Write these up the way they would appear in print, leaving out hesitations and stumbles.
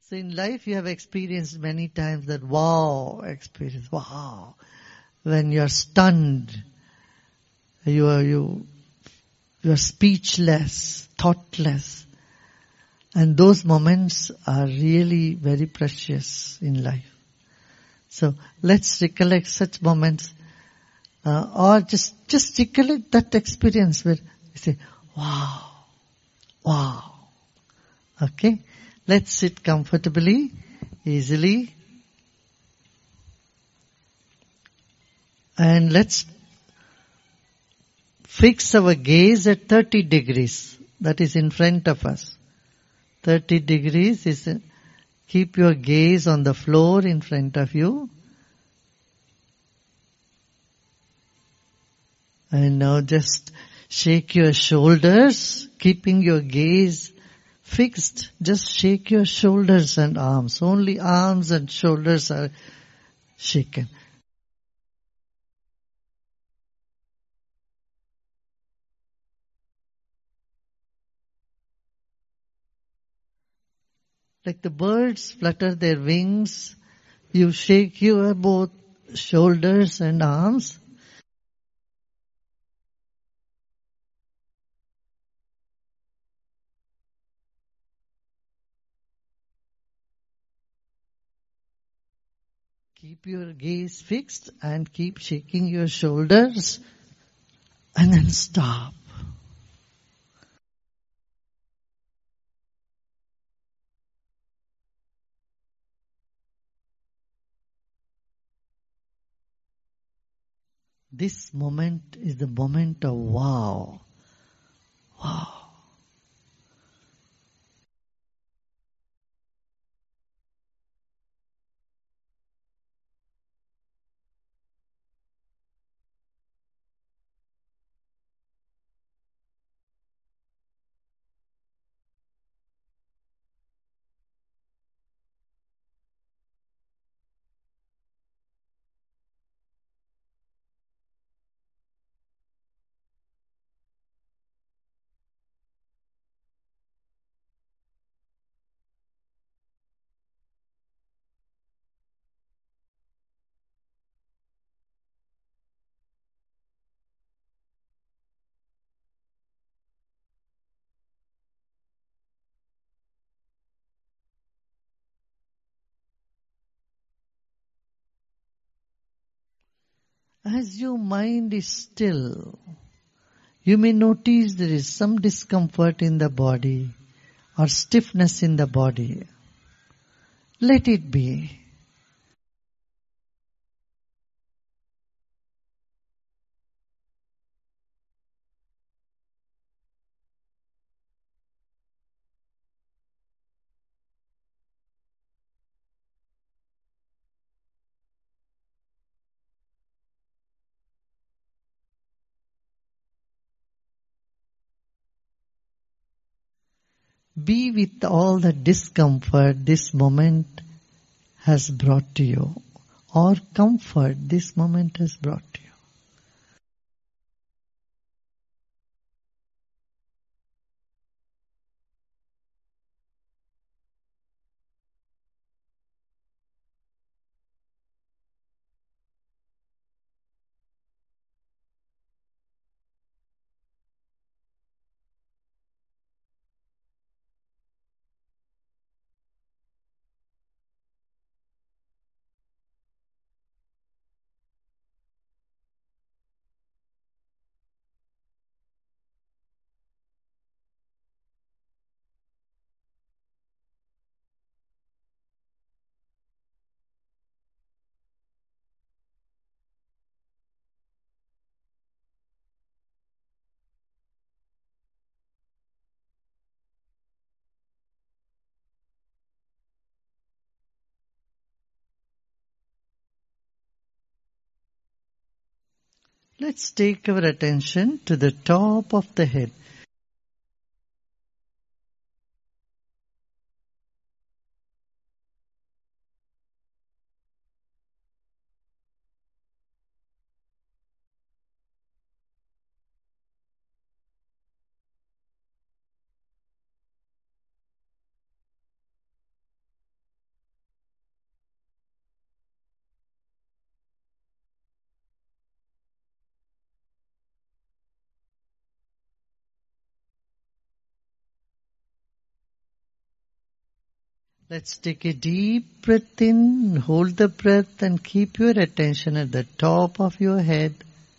So in life you have experienced many times that wow experience, wow. When you are stunned, you are speechless, thoughtless. And those moments are really very precious in life. So let's recollect such moments, or just recollect that experience where you say, wow, wow. Okay? Let's sit comfortably, easily. And let's fix our gaze at 30 degrees. That is in front of us. 30 degrees is, keep your gaze on the floor in front of you. And now just shake your shoulders, keeping your gaze fixed. Just shake your shoulders and arms. Only arms and shoulders are shaken. Like the birds flutter their wings, you shake your both shoulders and arms. Keep your gaze fixed and keep shaking your shoulders and then stop. This moment is the moment of wow. Wow. As your mind is still, you may notice there is some discomfort in the body or stiffness in the body. Let it be. Be with all the discomfort this moment has brought to you, or comfort this moment has brought to you. Let's take our attention to the top of the head. Let's take a deep breath in, hold the breath and keep your attention at the top of your head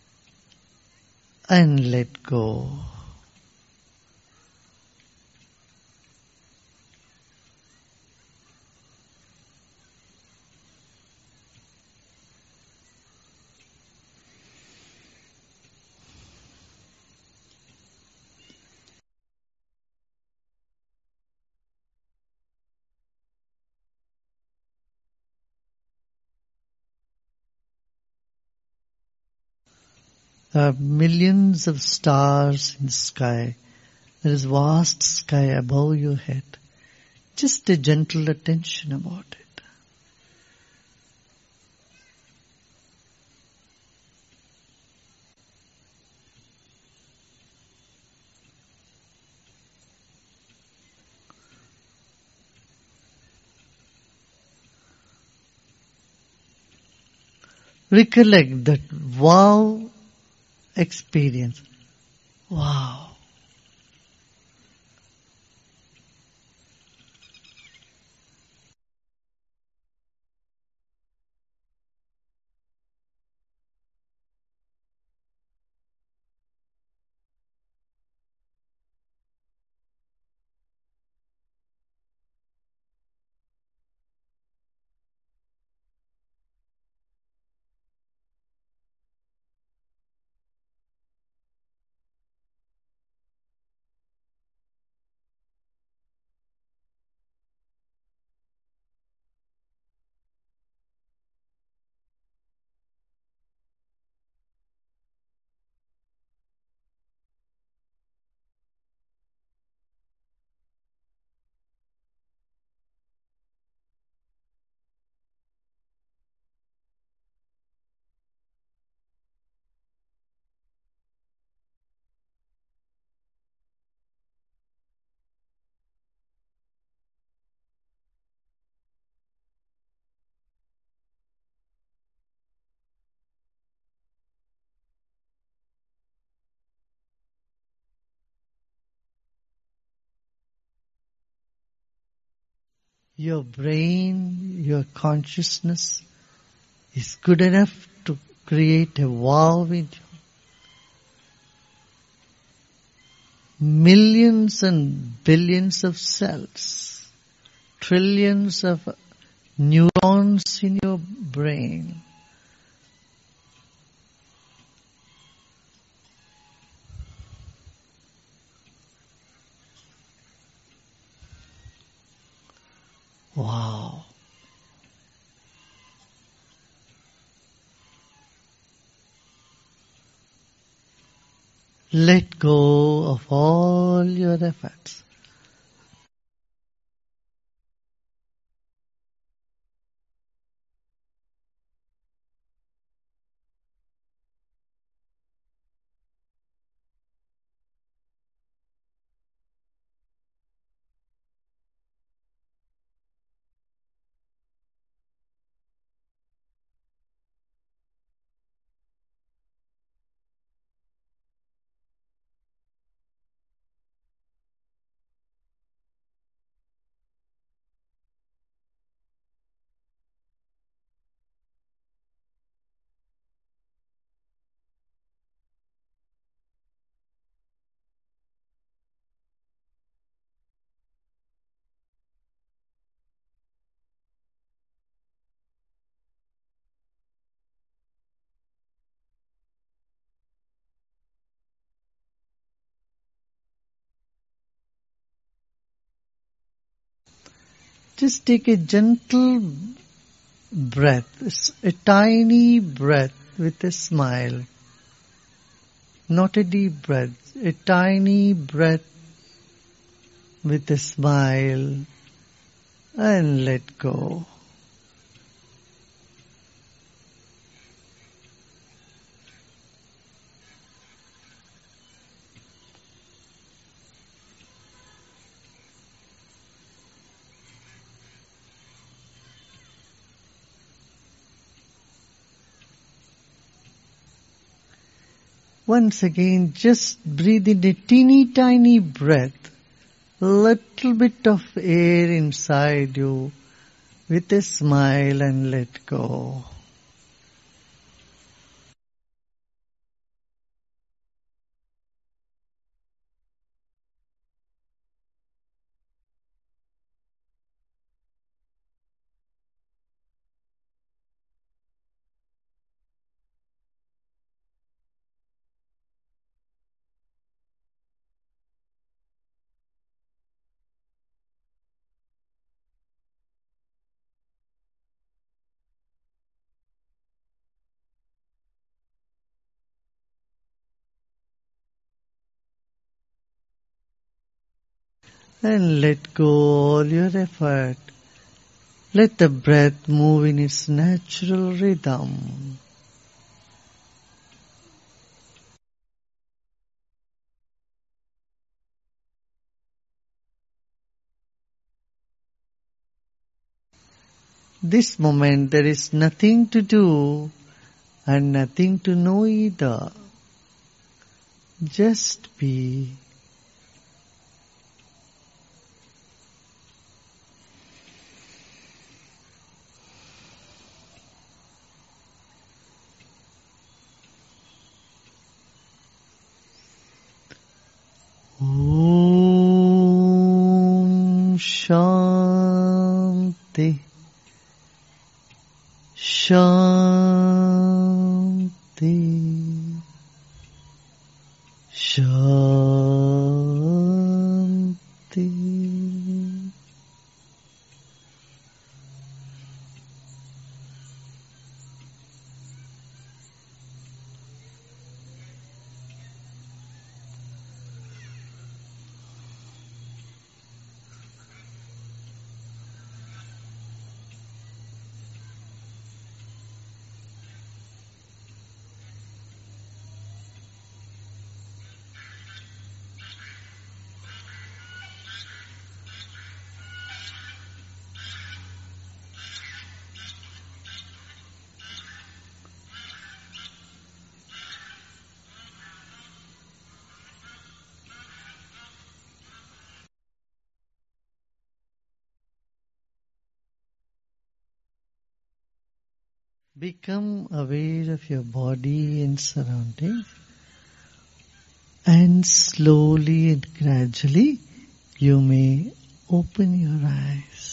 and let go. There are millions of stars in the sky. There is vast sky above your head. Just a gentle attention about it. Recollect that wow experience. Wow. Your brain, your consciousness is good enough to create a wow with you. Millions and billions of cells, trillions of neurons in your brain. Wow. Let go of all your efforts. Just take a gentle breath, a tiny breath with a smile. Not a deep breath, a tiny breath with a smile and let go. Once again, just breathe in a teeny tiny breath little bit of air inside you with a smile and let go. And let go all your effort. Let the breath move in its natural rhythm. This moment there is nothing to do and nothing to know either. Just be. Om Shanti Shanti Shanti. Become aware of your body and surroundings, and slowly and gradually you may open your eyes.